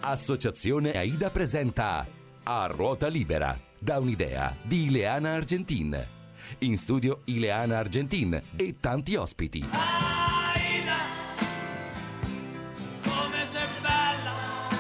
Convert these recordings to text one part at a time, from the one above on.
Associazione AIDA presenta A Ruota Libera, da un'idea di Ileana Argentin. In studio Ileana Argentin e tanti ospiti. AIDA, come sei bella.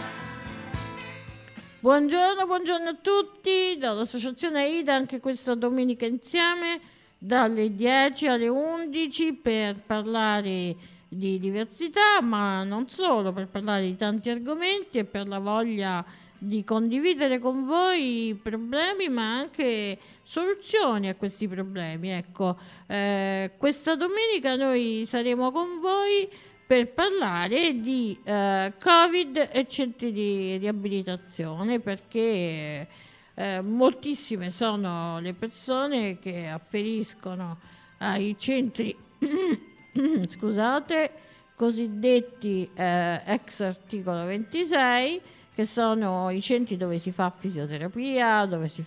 Buongiorno a tutti dall'Associazione AIDA, anche questa domenica insieme dalle 10 alle 11 per parlare di diversità, ma non solo, per parlare di tanti argomenti e per la voglia di condividere con voi i problemi, ma anche soluzioni a questi problemi. Ecco, questa domenica noi saremo con voi per parlare di Covid e centri di riabilitazione, perché moltissime sono le persone che afferiscono ai centri scusate, cosiddetti ex articolo 26, che sono i centri dove si fa fisioterapia, dove si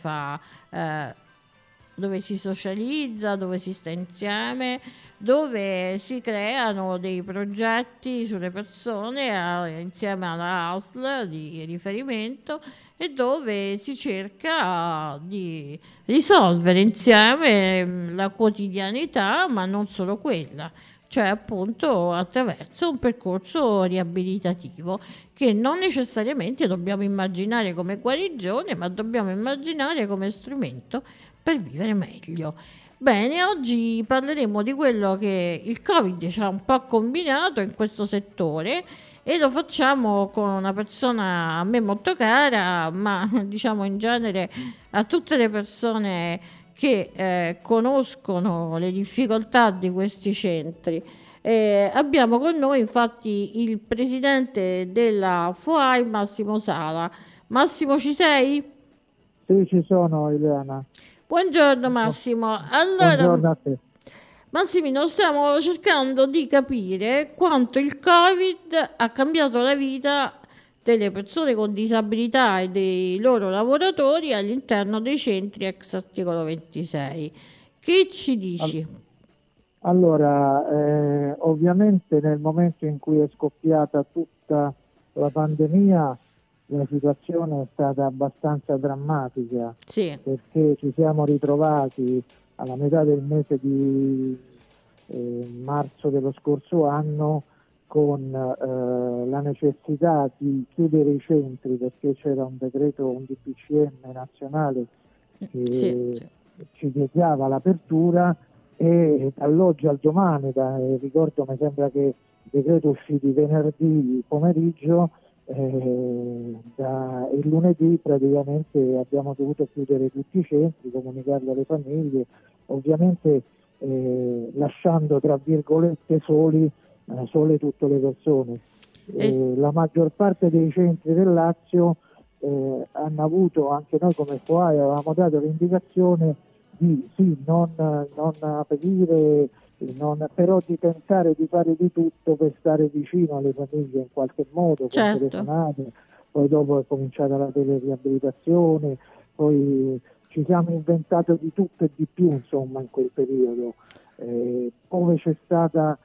socializza, dove si sta insieme, dove si creano dei progetti sulle persone insieme alla ASL di riferimento e dove si cerca di risolvere insieme la quotidianità, ma non solo quella, cioè appunto attraverso un percorso riabilitativo che non necessariamente dobbiamo immaginare come guarigione, ma dobbiamo immaginare come strumento per vivere meglio. Bene, oggi parleremo di quello che il Covid ci ha un po' combinato in questo settore e lo facciamo con una persona a me molto cara, ma diciamo in genere a tutte le persone che conoscono le difficoltà di questi centri. Abbiamo con noi infatti il presidente della FOAI, Massimo Sala. Massimo, ci sei? Sì, ci sono, Ileana. Buongiorno Massimo. Allora, buongiorno a te. Massimino, stiamo cercando di capire quanto il Covid ha cambiato la vita delle persone con disabilità e dei loro lavoratori all'interno dei centri ex articolo 26. Che ci dici? Allora, ovviamente nel momento in cui è scoppiata tutta la pandemia, la situazione è stata abbastanza drammatica, sì, perché ci siamo ritrovati alla metà del mese di marzo dello scorso anno con la necessità di chiudere i centri, perché c'era un decreto, un DPCM nazionale che ci vietava l'apertura, e dall'oggi al domani, ricordo, mi sembra che il decreto uscì di venerdì pomeriggio, il lunedì praticamente abbiamo dovuto chiudere tutti i centri, comunicarlo alle famiglie, ovviamente lasciando tra virgolette sole tutte le persone. La maggior parte dei centri del Lazio hanno avuto, anche noi come FOAI avevamo dato l'indicazione di non aprire, però di tentare di fare di tutto per stare vicino alle famiglie in qualche modo, con telefonate. Poi dopo è cominciata la teleriabilitazione, poi ci siamo inventati di tutto e di più, insomma, in quel periodo, dove c'è stata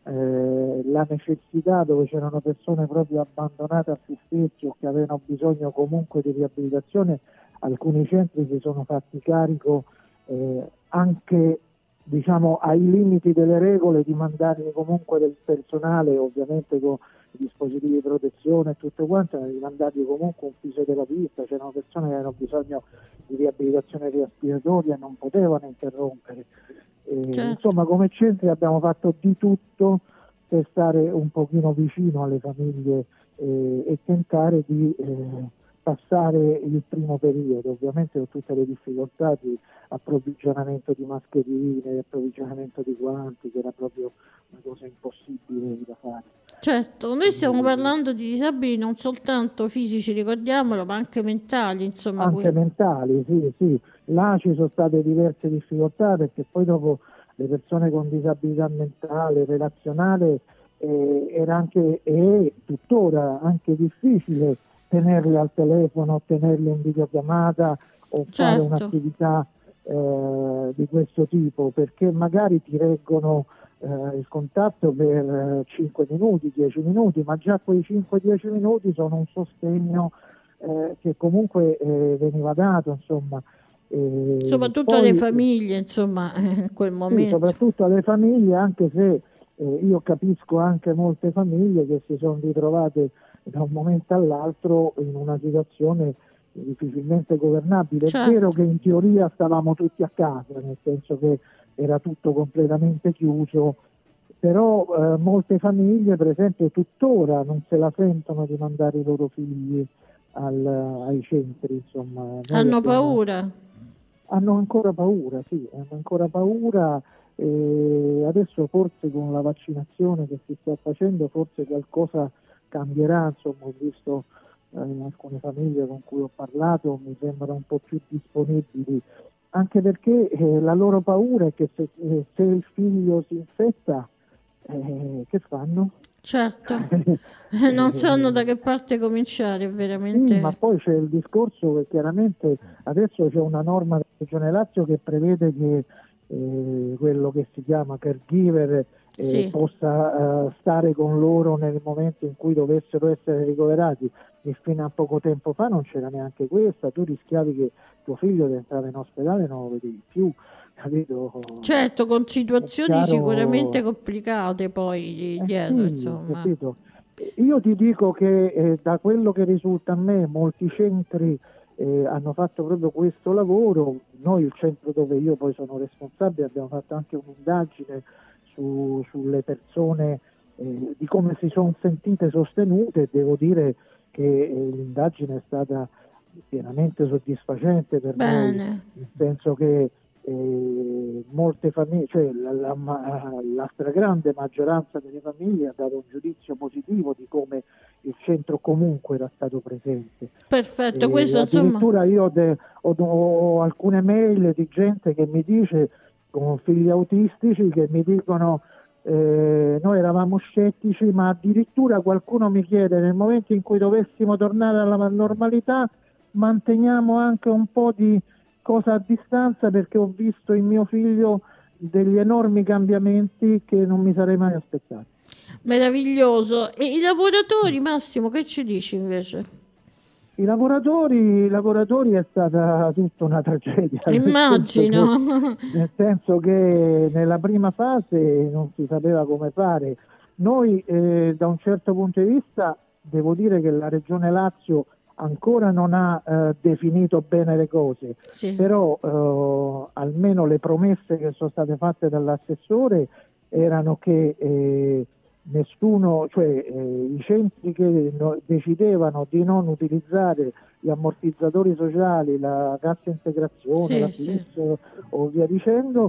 la necessità, dove c'erano persone proprio abbandonate a se stessi o che avevano bisogno comunque di riabilitazione. Alcuni centri si sono fatti carico anche, diciamo, ai limiti delle regole, di mandargli comunque del personale, ovviamente con i dispositivi di protezione e tutto quanto, di mandargli comunque un fisioterapista. C'erano persone che avevano bisogno di riabilitazione respiratoria e non potevano interrompere. Insomma, come centri abbiamo fatto di tutto per stare un pochino vicino alle famiglie e tentare di passare il primo periodo, ovviamente con tutte le difficoltà di approvvigionamento di mascherine, approvvigionamento di guanti, che era proprio una cosa impossibile da fare. Certo, noi stiamo parlando di disabili non soltanto fisici, ricordiamolo, ma anche mentali, insomma. Anche mentali, sì. Là ci sono state diverse difficoltà, perché poi dopo le persone con disabilità mentale, relazionale, era anche, e tuttora anche difficile tenerli al telefono, tenerli in videochiamata o fare un'attività di questo tipo, perché magari ti reggono il contatto per 5 minuti, 10 minuti, ma già quei 5-10 minuti sono un sostegno che comunque veniva dato, insomma. Soprattutto Poi, alle famiglie, insomma, in quel sì, momento. soprattutto alle famiglie, anche se io capisco anche molte famiglie che si sono ritrovate da un momento all'altro in una situazione difficilmente governabile. Certo. È vero che in teoria stavamo tutti a casa, nel senso che era tutto completamente chiuso, però molte famiglie, per esempio, tuttora non se la sentono di mandare i loro figli ai centri, insomma. Hanno paura. Hanno ancora paura, sì, hanno ancora paura. Adesso forse con la vaccinazione che si sta facendo forse qualcosa cambierà, insomma, ho visto alcune famiglie con cui ho parlato, mi sembrano un po' più disponibili, anche perché la loro paura è che se il figlio si infetta, che fanno? Certo, non sanno da che parte cominciare, veramente. Sì, ma poi c'è il discorso che chiaramente adesso c'è una norma della Regione Lazio che prevede che quello che si chiama caregiver Sì. possa stare con loro nel momento in cui dovessero essere ricoverati, e fino a poco tempo fa non c'era neanche questa, tu rischiavi che tuo figlio entrava in ospedale e non lo vedevi più, capito? Certo, con situazioni Chiaro, sicuramente complicate poi dietro, sì, insomma. capito? Io ti dico che da quello che risulta a me molti centri hanno fatto proprio questo lavoro. Noi, il centro dove io poi sono responsabile, abbiamo fatto anche un'indagine sulle persone, di come si sono sentite sostenute, e devo dire che l'indagine è stata pienamente soddisfacente per noi, Bene. nel senso che molte famiglie, cioè la stragrande maggioranza delle famiglie ha dato un giudizio positivo di come il centro comunque era stato presente. Perfetto, questo insomma. Addirittura io ho alcune mail di gente che mi dice, con figli autistici, che mi dicono noi eravamo scettici, ma addirittura qualcuno mi chiede, nel momento in cui dovessimo tornare alla normalità, manteniamo anche un po' di cosa a distanza, perché ho visto in mio figlio degli enormi cambiamenti che non mi sarei mai aspettato. Meraviglioso. E i lavoratori, Massimo, che ci dici invece? I lavoratori è stata tutta una tragedia. Immagino. Nel senso che nella prima fase non si sapeva come fare. Noi da un certo punto di vista devo dire che la Regione Lazio ancora non ha definito bene le cose, Sì. però almeno le promesse che sono state fatte dall'assessore erano che nessuno, cioè i centri che decidevano di non utilizzare gli ammortizzatori sociali, la cassa integrazione, Sì, la sì. FIS o via dicendo,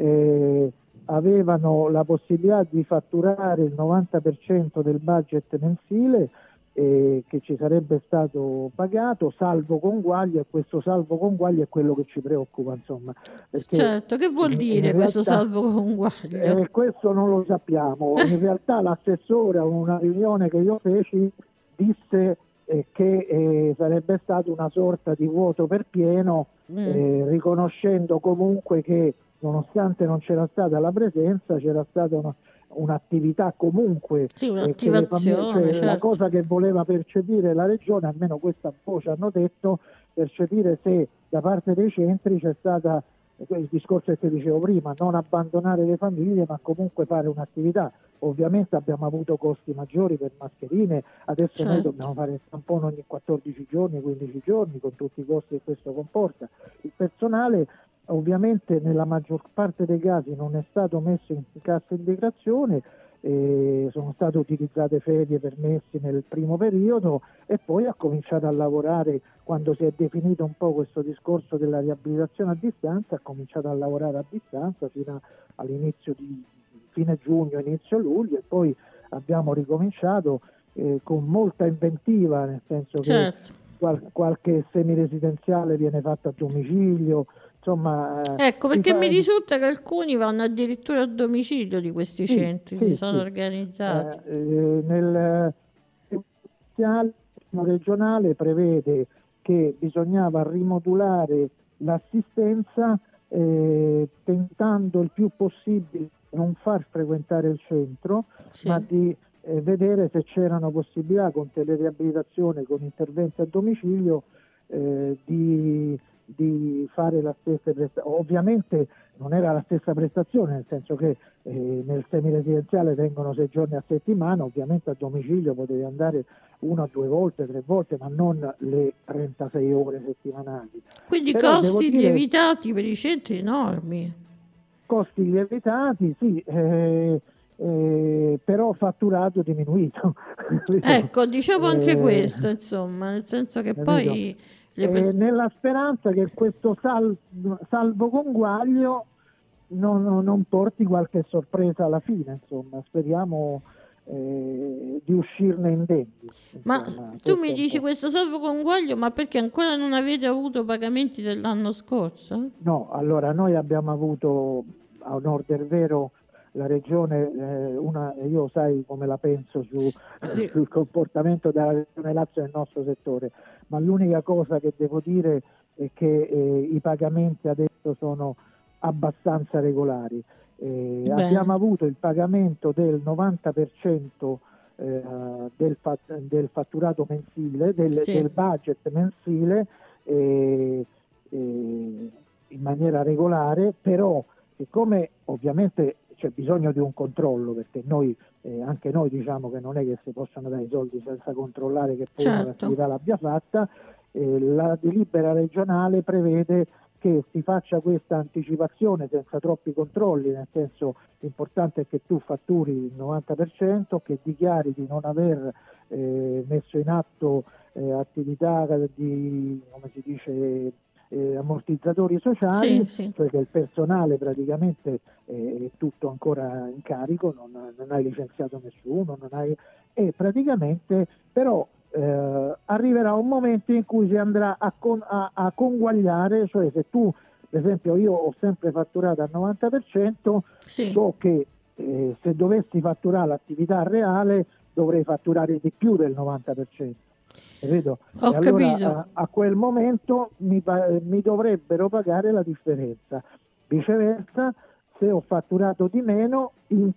avevano la possibilità di fatturare il 90% del budget mensile che ci sarebbe stato pagato, salvo conguagli, e questo salvo conguagli è quello che ci preoccupa, insomma. Perché Certo, che vuol dire questo salvo conguaglio? questo non lo sappiamo. In realtà l'assessore a una riunione che io feci disse che sarebbe stato una sorta di vuoto per pieno, riconoscendo comunque che nonostante non c'era stata la presenza, c'era stata un'attività comunque, Sì, un'attivazione, cioè la certo. cosa che voleva percepire la regione, almeno questa voce hanno detto, percepire se da parte dei centri c'è stata il discorso che dicevo prima, non abbandonare le famiglie ma comunque fare un'attività. Ovviamente abbiamo avuto costi maggiori per mascherine, adesso noi Certo. dobbiamo fare il tampone ogni 14 giorni, 15 giorni, con tutti i costi che questo comporta. Il personale ovviamente nella maggior parte dei casi non è stato messo in cassa integrazione, sono state utilizzate ferie permessi nel primo periodo e poi ha cominciato a lavorare quando si è definito un po' questo discorso della riabilitazione a distanza, ha cominciato a lavorare a distanza fino all'inizio di fine giugno, inizio luglio, e poi abbiamo ricominciato con molta inventiva, nel senso Certo. che qualche semiresidenziale viene fatto a domicilio. Insomma, Ecco, perché mi risulta che alcuni vanno addirittura a domicilio di questi centri, si sono organizzati. Nel piano regionale prevede che bisognava rimodulare l'assistenza tentando il più possibile non far frequentare il centro, Sì. ma di vedere se c'erano possibilità con teleriabilitazione, con interventi a domicilio, di fare la stessa prestazione. Ovviamente non era la stessa prestazione, nel senso che nel semiresidenziale vengono 6 giorni a settimana, ovviamente a domicilio potevi andare 1, 2 volte, 3 volte, ma non le 36 ore settimanali. Quindi Però devo costi dire, lievitati per i centri enormi. costi lievitati, sì, però fatturato diminuito. Ecco, diciamo anche Eh, questo, insomma, nel senso che capito? poi Nella speranza che questo salvo conguaglio non porti qualche sorpresa alla fine, insomma, speriamo di uscirne indenni. Ma Insomma, tu questo mi è un dici po'. questo salvo conguaglio, ma perché ancora non avete avuto pagamenti dell'anno scorso? No, allora noi abbiamo avuto, a onor del vero, la regione, io sai come la penso sul comportamento della regione Lazio nel nostro settore, ma l'unica cosa che devo dire è che i pagamenti adesso sono abbastanza regolari. Bene. Abbiamo avuto il pagamento del 90% del fatturato mensile, Sì. del budget mensile, in maniera regolare, però siccome ovviamente c'è bisogno di un controllo, perché noi anche noi diciamo che non è che si possono dare i soldi senza controllare che poi Certo. l'attività l'abbia fatta, la delibera regionale prevede che si faccia questa anticipazione senza troppi controlli, nel senso l'importante è che tu fatturi il 90%, che dichiari di non aver messo in atto attività di, come si dice, ammortizzatori sociali, Sì, sì. cioè che il personale praticamente è tutto ancora in carico, non hai licenziato nessuno, e praticamente però arriverà un momento in cui si andrà a conguagliare, cioè se tu, per esempio, io ho sempre fatturato al 90%, Sì. so che se dovessi fatturare l'attività reale dovrei fatturare di più del 90%. Capito? Ho E allora capito. a quel momento mi dovrebbero pagare la differenza. Viceversa, se ho fatturato di meno,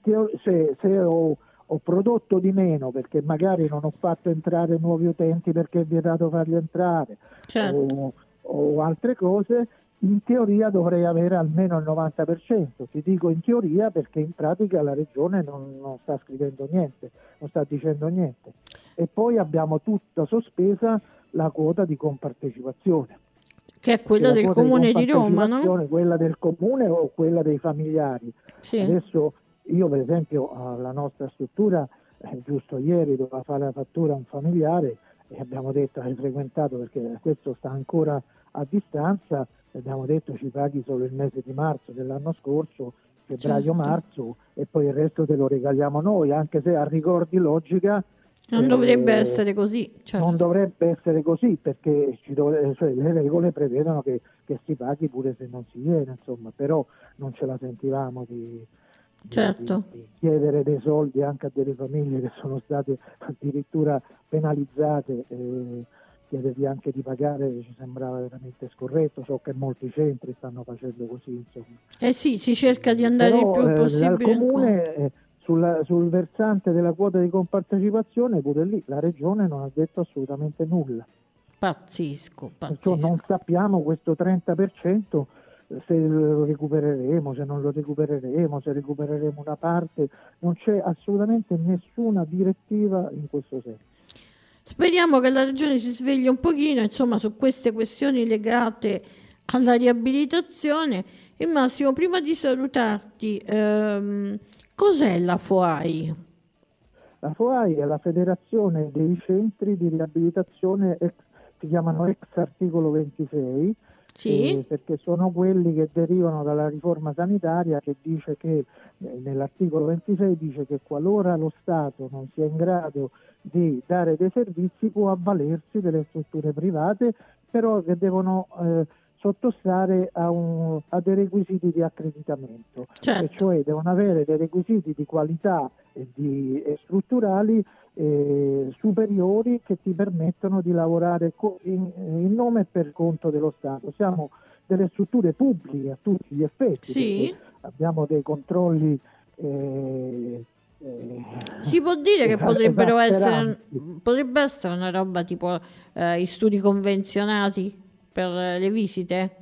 se ho prodotto di meno perché magari non ho fatto entrare nuovi utenti perché è vietato farli entrare, Certo. o altre cose, in teoria dovrei avere almeno il 90%. Ti dico in teoria perché in pratica la regione non sta scrivendo niente, non sta dicendo niente. E poi abbiamo tutta sospesa la quota di compartecipazione. Che è quella La del quota comune di Roma, no? compartecipazione, quella del comune o quella dei familiari. Sì. Adesso io per esempio alla nostra struttura, giusto ieri doveva fare la fattura a un familiare e abbiamo detto hai frequentato perché questo sta ancora a distanza, abbiamo detto ci paghi solo il mese di marzo dell'anno scorso, febbraio-marzo, e poi il resto te lo regaliamo noi, anche se a rigor di logica Non dovrebbe essere così, certo. non dovrebbe essere così, perché cioè, le regole prevedono che si paghi pure se non si viene, insomma, però non ce la sentivamo di Certo. chiedere dei soldi anche a delle famiglie che sono state addirittura penalizzate, chiedergli anche di pagare ci sembrava veramente scorretto. So che molti centri stanno facendo così, insomma. Eh sì, si cerca di andare il Però più dal possibile incontro. comune sul versante della quota di compartecipazione, pure lì la regione non ha detto assolutamente nulla. Pazzesco, Perciò pazzesco. non sappiamo questo 30% se lo recupereremo, se non lo recupereremo, se recupereremo una parte, non c'è assolutamente nessuna direttiva in questo senso. Speriamo che la regione si svegli un pochino, insomma, su queste questioni legate alla riabilitazione. E Massimo, prima di salutarti, cos'è la FOAI? La FOAI è la Federazione dei Centri di Riabilitazione, si chiamano ex articolo 26, Sì? perché sono quelli che derivano dalla riforma sanitaria che dice che nell'articolo 26 dice che qualora lo Stato non sia in grado di dare dei servizi può avvalersi delle strutture private, però che devono sottostare a dei requisiti di accreditamento, Certo. e cioè devono avere dei requisiti di qualità e strutturali superiori che ti permettono di lavorare in nome e per conto dello Stato. Siamo delle strutture pubbliche a tutti gli effetti, Sì. perché abbiamo dei controlli Si può dire che potrebbe essere una roba tipo i studi convenzionati per le visite?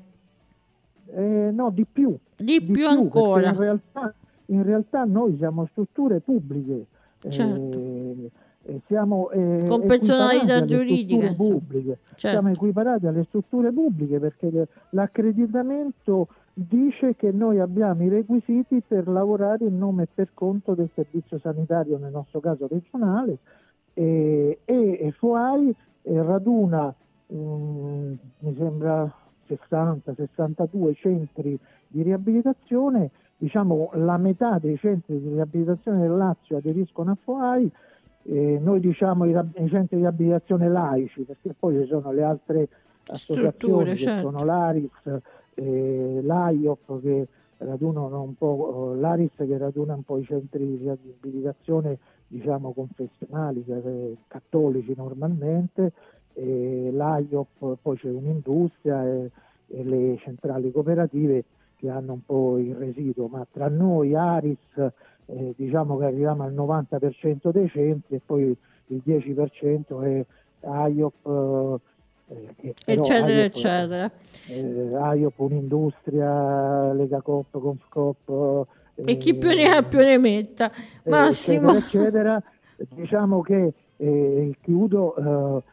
No, di più. Di più ancora. In realtà noi siamo strutture pubbliche. Certo. Siamo Con personalità alle giuridica, strutture pubbliche. Certo. Siamo equiparati alle strutture pubbliche perché l'accreditamento dice che noi abbiamo i requisiti per lavorare in nome e per conto del servizio sanitario, nel nostro caso regionale, e FOAI raduna mi sembra 60-62 centri di riabilitazione. Diciamo la metà dei centri di riabilitazione del Lazio aderiscono a FOAI. Noi diciamo i centri di riabilitazione laici, perché poi ci sono le altre associazioni che certo. sono l'ARIS, l'AIOP che radunano un po', l'ARIS che raduna un po' i centri di riabilitazione diciamo confessionali, cattolici normalmente, l'AIOP, poi c'è un'industria e le centrali cooperative che hanno un po' il residuo, ma tra noi ARIS diciamo che arriviamo al 90% dei centri e poi il 10% è AIOP, eccetera, AIOP, eccetera. AIOP, un'industria, Lega Coop, Confcoop, e chi più ne ha più ne metta. Massimo. Eccetera. Diciamo che chiudo,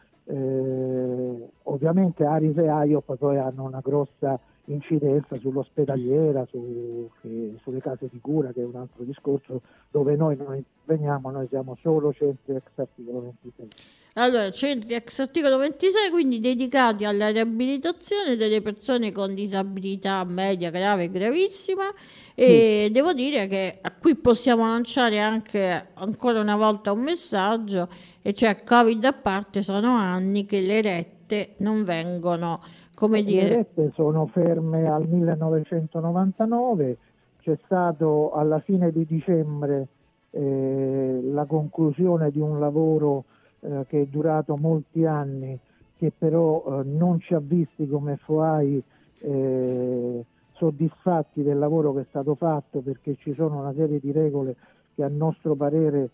ovviamente Aris e AIOP poi hanno una grossa incidenza sull'ospedaliera, sulle case di cura, che è un altro discorso dove noi non interveniamo, noi siamo solo centri ex articolo 26. Allora, centri ex articolo 26, quindi dedicati alla riabilitazione delle persone con disabilità media, grave e gravissima, e sì. Devo dire che a qui possiamo lanciare anche ancora una volta un messaggio, e cioè Covid a parte, sono anni che le rette non vengono, come dire... Le rette sono ferme al 1999, c'è stato alla fine di dicembre la conclusione di un lavoro che è durato molti anni, che però non ci ha visti come FOAI soddisfatti del lavoro che è stato fatto, perché ci sono una serie di regole che a nostro parere,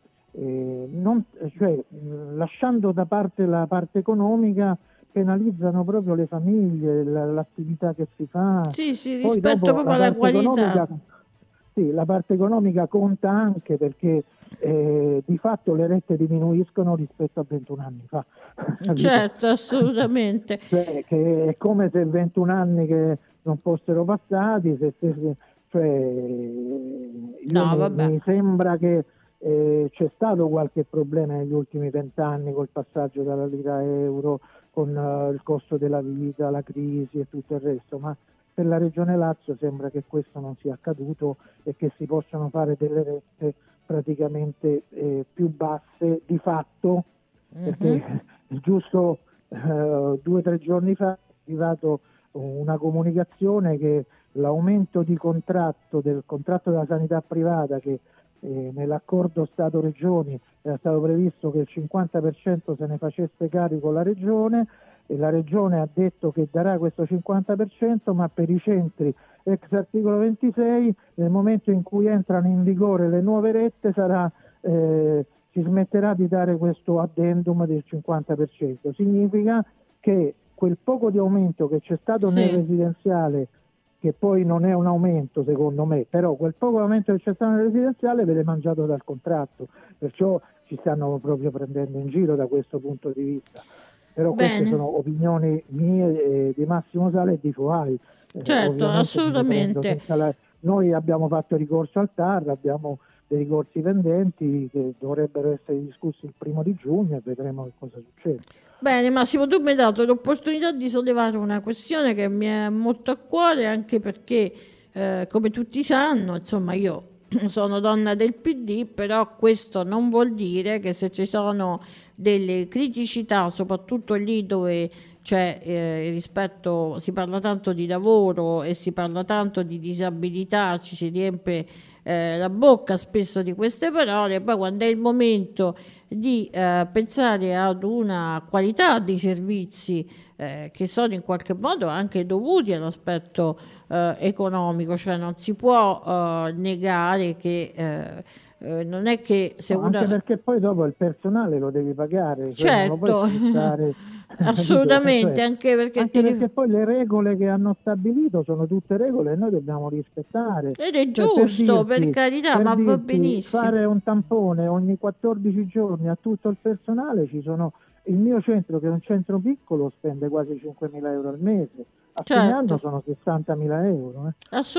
lasciando da parte la parte economica, penalizzano proprio le famiglie, l'attività che si fa. Sì, rispetto proprio alla qualità. Sì, la parte economica conta anche perché di fatto le rette diminuiscono rispetto a 21 anni fa. Certo, assolutamente. Cioè, che è come se 21 anni che non fossero passati, mi sembra che c'è stato qualche problema negli ultimi 20 anni col passaggio dalla lira a euro, con il costo della vita, la crisi e tutto il resto, ma per la Regione Lazio sembra che questo non sia accaduto e che si possano fare delle rette praticamente più basse di fatto, perché giusto 2 o 3 giorni fa è arrivato una comunicazione che l'aumento di del contratto della sanità privata, che nell'accordo Stato-Regioni era stato previsto che il 50% se ne facesse carico la Regione, e la Regione ha detto che darà questo 50%, ma per i centri ex articolo 26 nel momento in cui entrano in vigore le nuove rette si smetterà di dare questo addendum del 50%. Significa che quel poco di aumento che c'è stato nel residenziale, che poi non è un aumento secondo me, però quel poco aumento che c'è stato nel residenziale viene mangiato dal contratto, perciò ci stanno proprio prendendo in giro da questo punto di vista. Però queste sono opinioni mie, di Massimo Sala e di FOAI. Certo, assolutamente. Noi abbiamo fatto ricorso al TAR, abbiamo dei ricorsi pendenti che dovrebbero essere discussi il 1° giugno e vedremo che cosa succede. Bene Massimo, tu mi hai dato l'opportunità di sollevare una questione che mi è molto a cuore, anche perché come tutti sanno, insomma, io sono donna del PD, però questo non vuol dire che se ci sono delle criticità, soprattutto lì dove c'è si parla tanto di lavoro e si parla tanto di disabilità, ci si riempie la bocca spesso di queste parole, poi quando è il momento di pensare ad una qualità di servizi che sono in qualche modo anche dovuti all'aspetto economico, cioè non si può negare che non è che se anche perché poi dopo il personale lo devi pagare, cioè non lo certo, puoi sfruttare. assolutamente, Cioè, anche perché poi le regole che hanno stabilito sono tutte regole e noi dobbiamo rispettare. ed è Cioè, giusto, per carità, ma va benissimo. Fare un tampone ogni 14 giorni a tutto il personale, il mio centro, che è un centro piccolo, spende quasi 5.000 euro al mese. A fine anno sono 60.000 euro.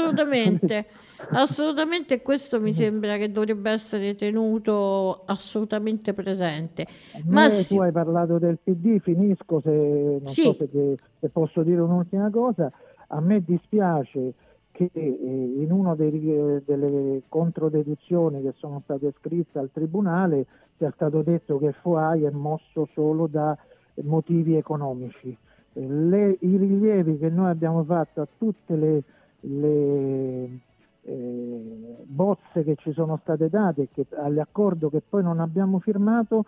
Assolutamente, questo mi sembra che dovrebbe essere tenuto assolutamente presente. Tu hai parlato del PD, finisco so se posso dire un'ultima cosa. A me dispiace che in una delle controdeduzioni che sono state scritte al Tribunale sia stato detto che FOAI è mosso solo da motivi economici. I rilievi che noi abbiamo fatto a tutte le bozze che ci sono state date e all'accordo che poi non abbiamo firmato,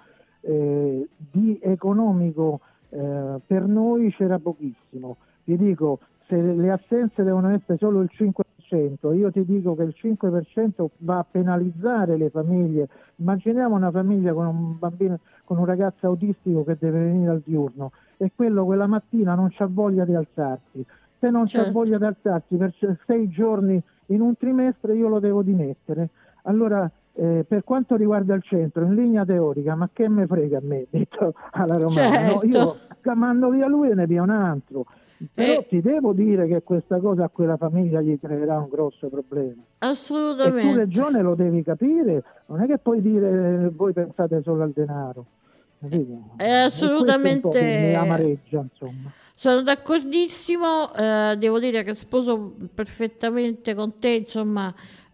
di economico per noi c'era pochissimo. Ti dico, se le assenze devono essere solo il 5%, io ti dico che il 5% va a penalizzare le famiglie. Immaginiamo una famiglia con un bambino, con un ragazzo autistico che deve venire al diurno e quello quella mattina non c'ha voglia di alzarsi. Se non c'ha voglia di alzarsi per 6 giorni in un trimestre, io lo devo dimettere. Allora, per quanto riguarda il centro, in linea teorica, ma che me frega a me, detto alla romana, no? Io mando via lui e ne via un altro. Però ti devo dire che questa cosa a quella famiglia gli creerà un grosso problema. Assolutamente. E tu, Regione, lo devi capire, non è che puoi dire voi pensate solo al denaro. È assolutamente mi amareggia, insomma. Sono d'accordissimo, devo dire che sposo perfettamente con te, insomma,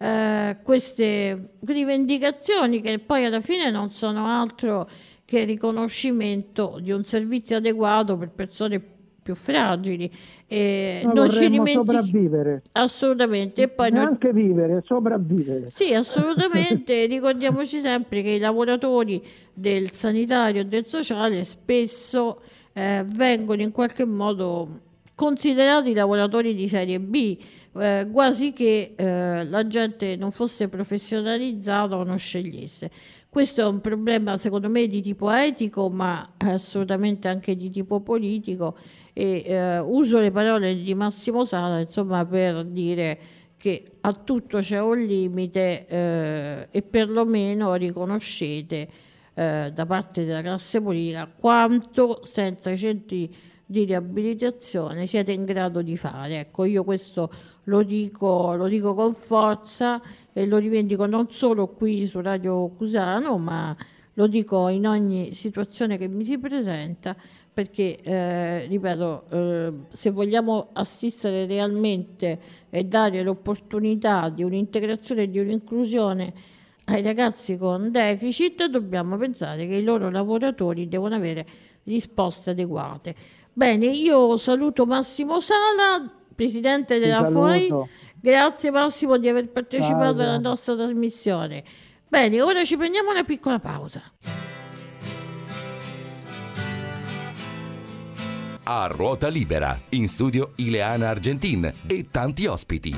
queste rivendicazioni che poi alla fine non sono altro che il riconoscimento di un servizio adeguato per persone più fragili. Non ci sopravvivere. Assolutamente. E poi neanche vivere, sopravvivere. Sì, assolutamente. Ricordiamoci sempre che i lavoratori del sanitario e del sociale spesso vengono in qualche modo considerati lavoratori di serie B, quasi che la gente non fosse professionalizzata o non scegliesse. Questo è un problema secondo me di tipo etico, ma assolutamente anche di tipo politico, e uso le parole di Massimo Sala, insomma, per dire che a tutto c'è un limite, e perlomeno riconoscete da parte della classe politica quanto senza i centri di riabilitazione siete in grado di fare. Ecco, io questo lo dico con forza e lo rivendico non solo qui su Radio Cusano, ma lo dico in ogni situazione che mi si presenta, perché ripeto, se vogliamo assistere realmente e dare l'opportunità di un'integrazione e di un'inclusione ai ragazzi con deficit, dobbiamo pensare che i loro lavoratori devono avere risposte adeguate. Bene, io saluto Massimo Sala, presidente della FOAI. Grazie Massimo di aver partecipato alla nostra trasmissione. Bene, ora ci prendiamo una piccola pausa. A ruota libera, in studio Ileana Argentin e tanti ospiti.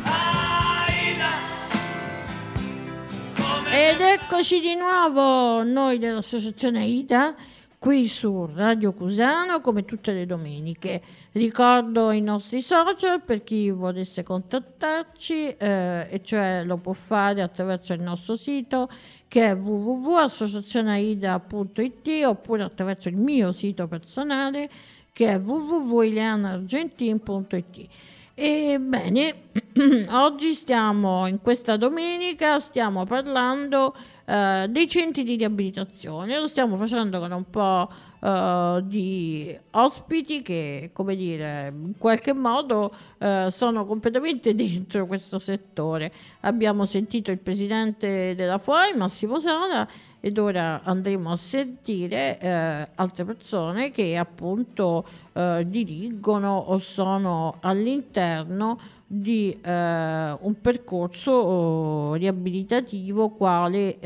Ed eccoci di nuovo noi dell'associazione AIDA qui su Radio Cusano come tutte le domeniche. Ricordo i nostri social per chi volesse contattarci, e cioè lo può fare attraverso il nostro sito che è www.associazioneaida.it oppure attraverso il mio sito personale che è www.ileanargentin.it. Ebbene, oggi in questa domenica stiamo parlando dei centri di riabilitazione. Lo stiamo facendo con un po' di ospiti che, come dire, in qualche modo sono completamente dentro questo settore. Abbiamo sentito il presidente della FOAI, Massimo Sala, ed ora andremo a sentire altre persone che appunto dirigono o sono all'interno di un percorso riabilitativo quale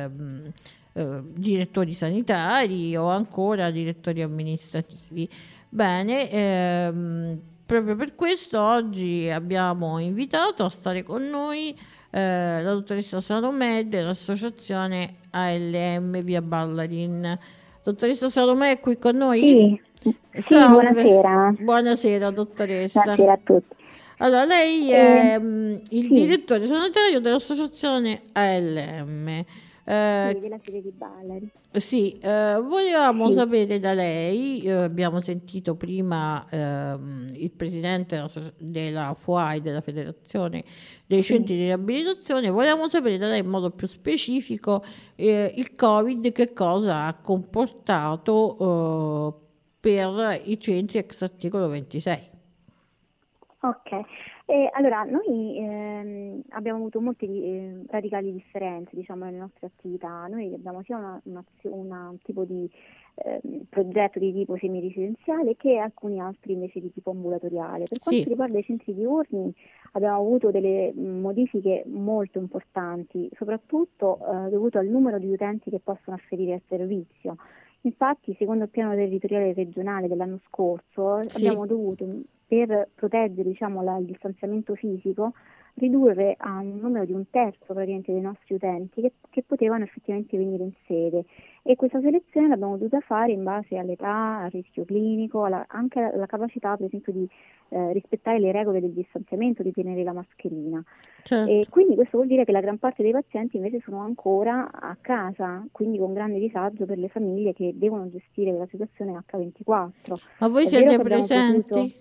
direttori sanitari o ancora direttori amministrativi. Bene, proprio per questo oggi abbiamo invitato a stare con noi la dottoressa Salomè dell'associazione ALM Via Ballarin. Dottoressa Salomè è qui con noi? Sì, buonasera. Buonasera dottoressa. Buonasera a tutti. Allora, lei è il direttore sanitario dell'associazione ALM. Della sede di Ballari. Sì, volevamo sapere da lei, abbiamo sentito prima il presidente della FUAI, della Federazione dei Centri di Riabilitazione, volevamo sapere da lei in modo più specifico il Covid che cosa ha comportato per i centri ex articolo 26. Ok, allora noi abbiamo avuto molte radicali differenze, diciamo, nelle nostre attività. Noi abbiamo sia un tipo di progetto di tipo semiresidenziale che alcuni altri invece di tipo ambulatoriale. Per quanto riguarda i centri diurni abbiamo avuto delle modifiche molto importanti, soprattutto dovuto al numero di utenti che possono afferire al servizio. Infatti, secondo il piano territoriale regionale dell'anno scorso, abbiamo dovuto, per proteggere, diciamo, il distanziamento fisico, ridurre a un numero di un terzo praticamente dei nostri utenti che potevano effettivamente venire in sede, e questa selezione l'abbiamo dovuta fare in base all'età, al rischio clinico, anche alla capacità per esempio di rispettare le regole del distanziamento, di tenere la mascherina. Certo. E quindi questo vuol dire che la gran parte dei pazienti invece sono ancora a casa, quindi con grande disagio per le famiglie che devono gestire la situazione H24. Ma voi siete presenti?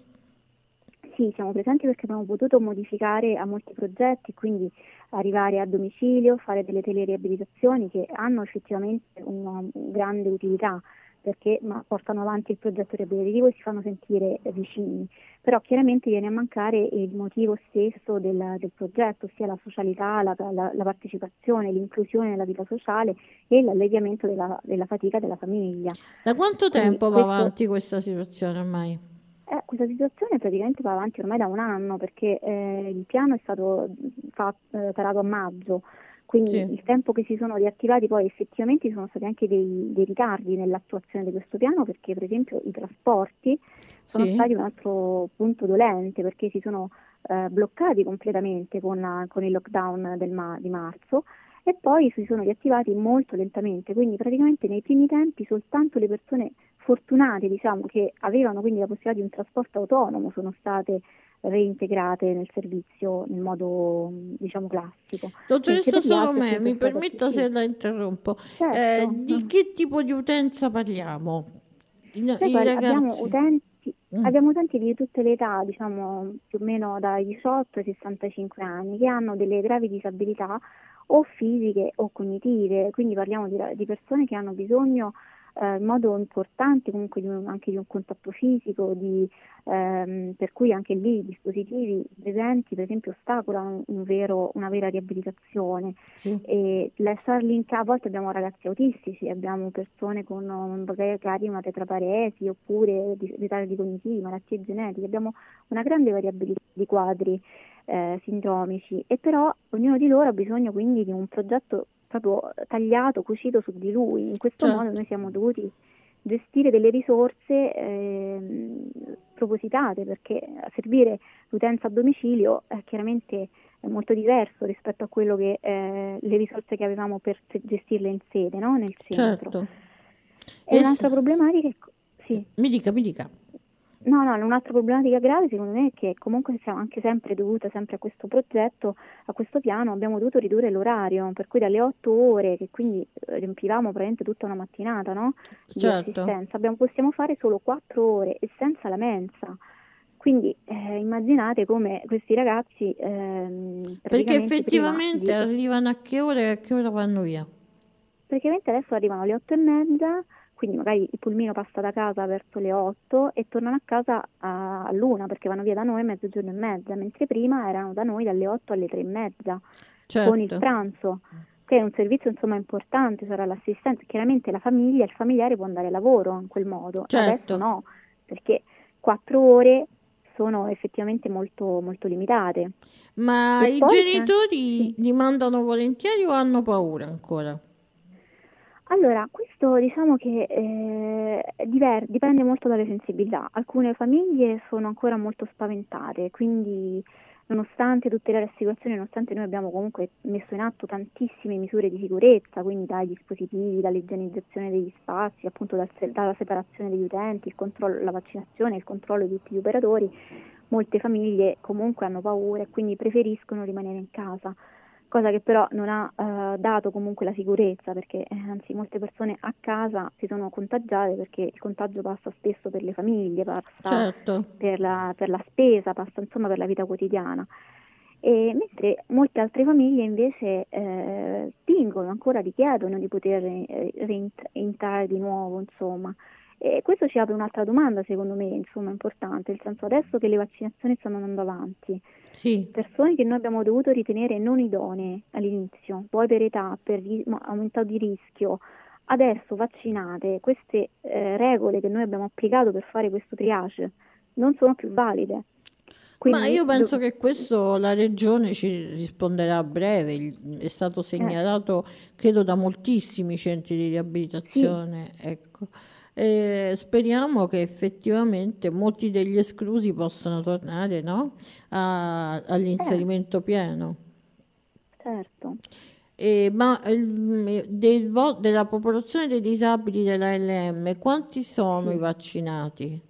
Sì, siamo presenti perché abbiamo potuto modificare a molti progetti, quindi arrivare a domicilio, fare delle teleriabilitazioni che hanno effettivamente una grande utilità, perché portano avanti il progetto riabilitativo e si fanno sentire vicini. Però chiaramente viene a mancare il motivo stesso del progetto, ossia la socialità, la partecipazione, l'inclusione nella vita sociale e l'alleviamento della fatica della famiglia. Da quanto tempo va avanti questa situazione ormai? Questa situazione praticamente va avanti ormai da un anno, perché il piano è stato tarato a maggio, quindi il tempo che si sono riattivati, poi effettivamente ci sono stati anche dei ritardi nell'attuazione di questo piano, perché per esempio i trasporti sono stati un altro punto dolente, perché si sono bloccati completamente con il lockdown di marzo, e poi si sono riattivati molto lentamente, quindi praticamente nei primi tempi soltanto le persone fortunate, diciamo, che avevano quindi la possibilità di un trasporto autonomo sono state reintegrate nel servizio in modo, diciamo, classico. Dottoressa Salomè, mi permetta se la interrompo. Certo. Di che tipo di utenza parliamo? Abbiamo utenti di tutte le età, diciamo più o meno dai 18 ai 65 anni, che hanno delle gravi disabilità o fisiche o cognitive, quindi parliamo di persone che hanno bisogno in modo importante comunque anche di un contatto fisico, per cui anche lì i dispositivi presenti per esempio ostacolano una vera riabilitazione. E la Starlink, a volte abbiamo ragazzi autistici, abbiamo persone con magari una tetraparesi oppure ritardi cognitivi, malattie genetiche, abbiamo una grande variabilità di quadri sindromici, e però ognuno di loro ha bisogno quindi di un progetto proprio tagliato, cucito su di lui. In questo modo noi siamo dovuti gestire delle risorse propositate, perché servire l'utenza a domicilio chiaramente è molto diverso rispetto a quello che le risorse che avevamo per gestirle in sede, no? Nel centro. E un'altra problematica Mi dica. No, un'altra problematica grave secondo me è che comunque siamo anche sempre dovuta sempre a questo progetto, a questo piano, abbiamo dovuto ridurre l'orario, per cui dalle 8 ore, che quindi riempivamo praticamente tutta una mattinata, no? Di assistenza, possiamo fare solo 4 ore e senza la mensa. Quindi immaginate come questi ragazzi perché effettivamente arrivano a che ora e a che ora vanno via? Praticamente adesso arrivano alle 8:30, quindi magari il pulmino passa da casa verso le 8 e tornano a casa all'1, perché vanno via da noi a mezzogiorno e mezza, mentre prima erano da noi dalle 8 alle 3:30 con il pranzo, che è un servizio insomma importante, sarà l'assistenza, chiaramente la famiglia, il familiare può andare a lavoro in quel modo, adesso no, perché 4 ore sono effettivamente molto, molto limitate. Ma E i poi genitori li mandano volentieri o hanno paura ancora? allora, questo diciamo che dipende molto dalle sensibilità. Alcune famiglie sono ancora molto spaventate, quindi nonostante tutte le rassicurazioni, nonostante noi abbiamo comunque messo in atto tantissime misure di sicurezza, quindi dai dispositivi, dall'igienizzazione degli spazi, appunto dalla separazione degli utenti, il controllo, la vaccinazione, il controllo di tutti gli operatori, molte famiglie comunque hanno paura e quindi preferiscono rimanere in casa. Cosa che però non ha dato comunque la sicurezza, perché anzi molte persone a casa si sono contagiate perché il contagio passa spesso per le famiglie, passa Certo. per la spesa, passa insomma per la vita quotidiana. E mentre molte altre famiglie invece spingono, ancora richiedono di poter rientrare di nuovo, insomma. E questo ci apre un'altra domanda, secondo me, insomma, importante, nel senso adesso che le vaccinazioni stanno andando avanti, Sì. persone che noi abbiamo dovuto ritenere non idonee all'inizio, poi per età, per aumento di rischio, adesso vaccinate, queste regole che noi abbiamo applicato per fare questo triage non sono più valide. Ma Quindi io penso che questo la regione ci risponderà a breve, è stato segnalato credo da moltissimi centri di riabilitazione, ecco. Speriamo che effettivamente molti degli esclusi possano tornare, no? All'inserimento pieno. certo. Ma della popolazione dei disabili della LM, quanti sono i vaccinati?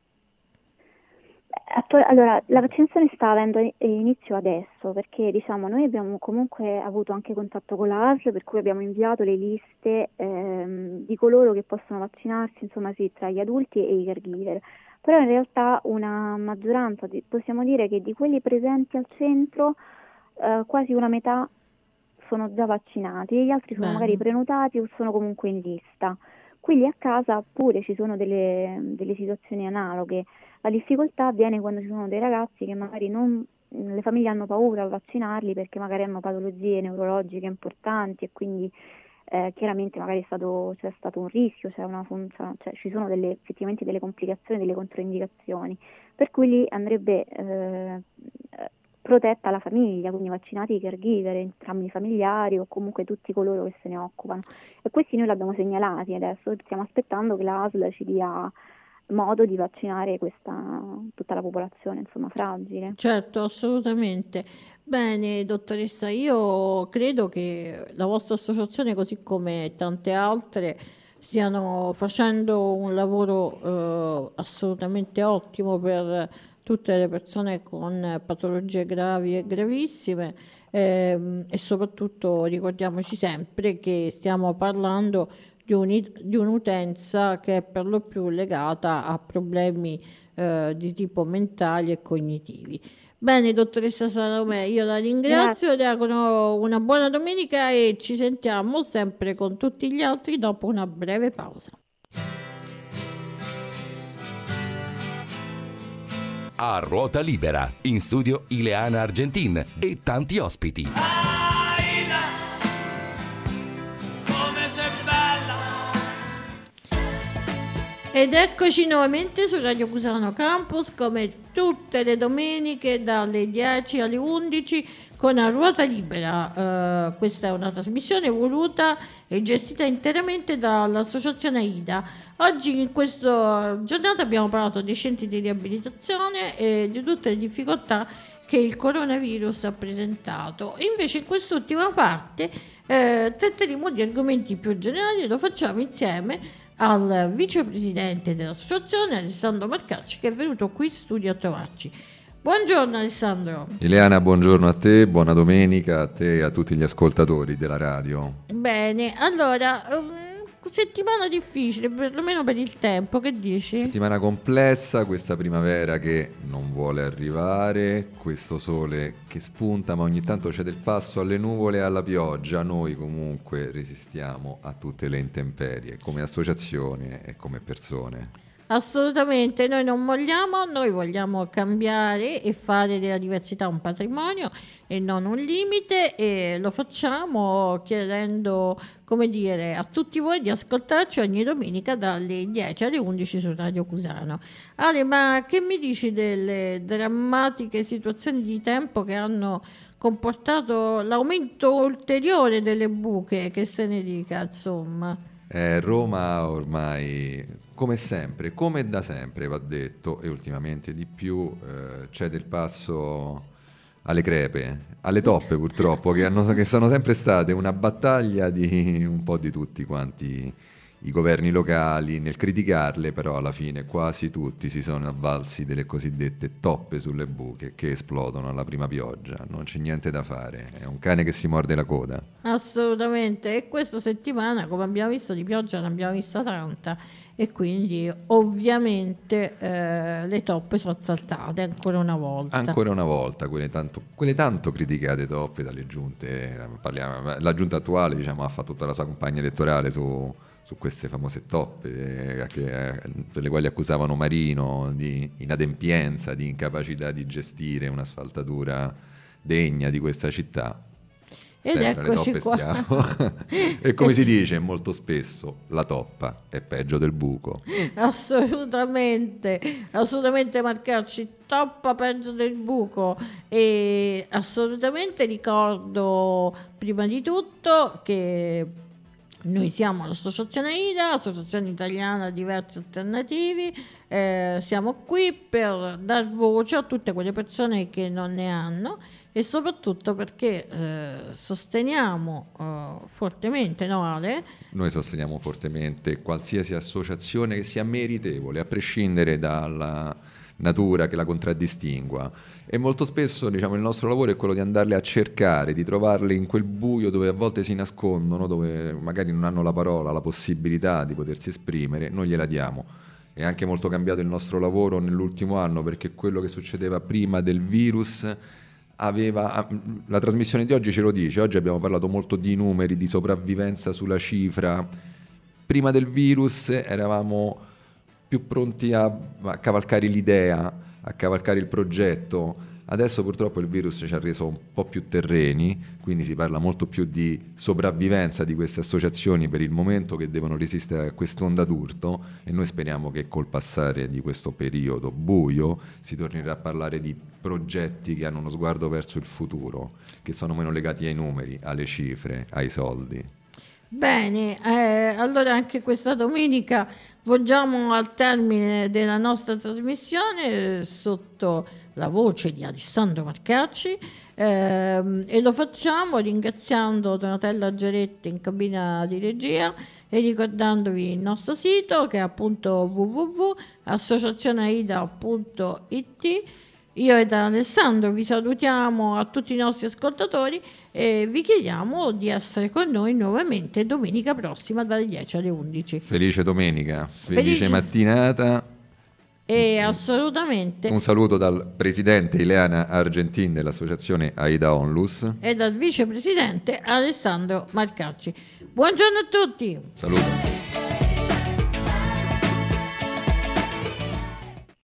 Allora, la vaccinazione sta avendo inizio adesso perché diciamo noi abbiamo comunque avuto anche contatto con la ASL, per cui abbiamo inviato le liste di coloro che possono vaccinarsi, insomma sì, tra gli adulti e i caregiver. Però in realtà una maggioranza, possiamo dire che di quelli presenti al centro quasi una metà sono già vaccinati e gli altri sono magari prenotati o sono comunque in lista. Quindi a casa pure ci sono delle situazioni analoghe. La difficoltà avviene quando ci sono dei ragazzi che magari le famiglie hanno paura a vaccinarli perché magari hanno patologie neurologiche importanti e quindi chiaramente magari c'è stato un rischio, ci sono effettivamente delle complicazioni, delle controindicazioni, per cui lì andrebbe protetta la famiglia, quindi vaccinati i caregiver, entrambi i familiari o comunque tutti coloro che se ne occupano. E questi noi li abbiamo segnalati adesso, stiamo aspettando che la ASL ci dia modo di vaccinare tutta la popolazione, insomma, fragile. Certo, assolutamente. Bene, dottoressa, io credo che la vostra associazione, così come tante altre, stiano facendo un lavoro assolutamente ottimo per tutte le persone con patologie gravi e gravissime e soprattutto ricordiamoci sempre che stiamo parlando di un'utenza che è per lo più legata a problemi di tipo mentali e cognitivi. Bene, dottoressa Salomè, io la ringrazio, le auguro una buona domenica e ci sentiamo sempre con tutti gli altri dopo una breve pausa. A ruota libera, in studio Ileana Argentin e tanti ospiti. Aida, come sei bella. Ed eccoci nuovamente su Radio Cusano Campus come tutte le domeniche dalle 10 alle 11 con A Ruota Libera. Questa è una trasmissione voluta e gestita interamente dall'associazione AIDA. Oggi in questa giornata abbiamo parlato dei centri di riabilitazione e di tutte le difficoltà che il coronavirus ha presentato. Invece in quest'ultima parte tratteremo di argomenti più generali e lo facciamo insieme al vicepresidente dell'associazione Alessandro Marcacci, che è venuto qui in studio a trovarci. Buongiorno Alessandro. Ileana, buongiorno a te, buona domenica a te e a tutti gli ascoltatori della radio. Bene, allora, settimana difficile, perlomeno per il tempo, che dici? Settimana complessa, questa primavera che non vuole arrivare, questo sole che spunta ma ogni tanto cede il passo alle nuvole e alla pioggia. Noi comunque resistiamo a tutte le intemperie come associazione e come persone. Assolutamente, noi non molliamo, noi vogliamo cambiare e fare della diversità un patrimonio e non un limite, e lo facciamo chiedendo, come dire, a tutti voi di ascoltarci ogni domenica dalle 10 alle 11 su Radio Cusano. Ale, ma che mi dici delle drammatiche situazioni di tempo che hanno comportato l'aumento ulteriore delle buche, che se ne dica, insomma? Roma ormai, come sempre, come da sempre va detto, e ultimamente di più, cede il passo alle crepe, alle toppe purtroppo, che sono sempre state una battaglia di un po' di tutti quanti i governi locali nel criticarle, però alla fine quasi tutti si sono avvalsi delle cosiddette toppe sulle buche che esplodono alla prima pioggia. Non c'è niente da fare, è un cane che si morde la coda. Assolutamente, e questa settimana, come abbiamo visto, di pioggia ne abbiamo vista tanta, e quindi ovviamente le toppe sono saltate ancora una volta. Ancora una volta, quelle tanto criticate toppe dalle giunte. La giunta attuale, diciamo, ha fatto tutta la sua campagna elettorale su queste famose toppe per le quali accusavano Marino di inadempienza, di incapacità di gestire un'asfaltatura degna di questa città. Ed Sempre eccoci alle toppe qua. stiamo. E come si dice molto spesso, la toppa è peggio del buco. Assolutamente, assolutamente Marcacci, toppa peggio del buco. E assolutamente ricordo prima di tutto che noi siamo l'Associazione AIDA, Associazione Italiana Diversi Alternativi, siamo qui per dar voce a tutte quelle persone che non ne hanno, e soprattutto perché sosteniamo fortemente, no Ale? Noi sosteniamo fortemente qualsiasi associazione che sia meritevole, a prescindere dalla natura che la contraddistingua, e molto spesso, diciamo, il nostro lavoro è quello di andarle a cercare, di trovarle in quel buio dove a volte si nascondono, dove magari non hanno la parola, la possibilità di potersi esprimere. Noi gliela diamo. È anche molto cambiato il nostro lavoro nell'ultimo anno, perché quello che succedeva prima del virus la trasmissione di oggi ce lo dice. Oggi abbiamo parlato molto di numeri, di sopravvivenza sulla cifra. Prima del virus eravamo più pronti a cavalcare l'idea, a cavalcare il progetto. Adesso purtroppo il virus ci ha reso un po' più terreni, quindi si parla molto più di sopravvivenza di queste associazioni per il momento, che devono resistere a quest'onda d'urto, e noi speriamo che col passare di questo periodo buio si tornerà a parlare di progetti che hanno uno sguardo verso il futuro, che sono meno legati ai numeri, alle cifre, ai soldi. Bene, allora anche questa domenica volgiamo al termine della nostra trasmissione sotto la voce di Alessandro Marcacci, e lo facciamo ringraziando Donatella Geretti in cabina di regia e ricordandovi il nostro sito, che è appunto www.associazioneaida.it. Io ed Alessandro vi salutiamo a tutti i nostri ascoltatori e vi chiediamo di essere con noi nuovamente domenica prossima dalle 10 alle 11. Felice domenica, felice mattinata. E assolutamente un saluto dal presidente Ileana Argentin dell'associazione AIDA Onlus e dal vicepresidente Alessandro Marcacci. Buongiorno a tutti. Saluto.